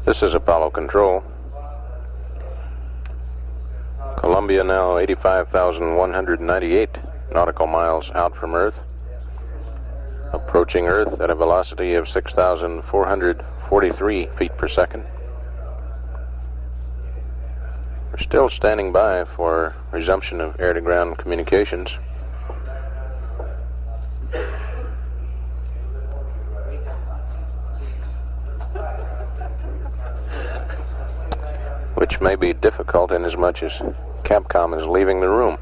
This is Apollo Control. Columbia now 85,198 nautical miles out from Earth. Approaching Earth at a velocity of 6,443 feet per second. We're still standing by for resumption of air-to-ground communications. Which may be difficult inasmuch as Capcom is leaving the room.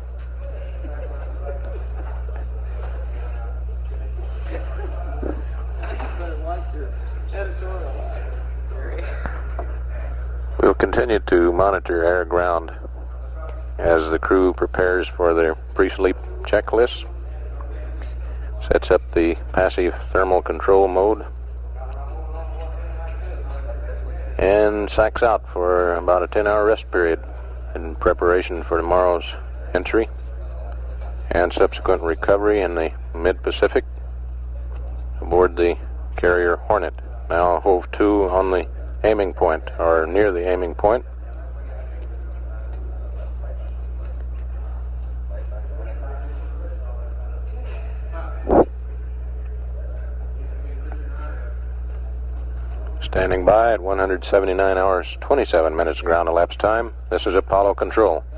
We'll continue to monitor air-ground as the crew prepares for their pre-sleep checklist, sets up the passive thermal control mode, and sacks out for about a 10-hour rest period in preparation for tomorrow's entry and subsequent recovery in the mid-Pacific aboard the carrier Hornet. Now hove to on the aiming point, or near the aiming point. Standing by at 179 hours, 27 minutes ground elapsed time. This is Apollo Control.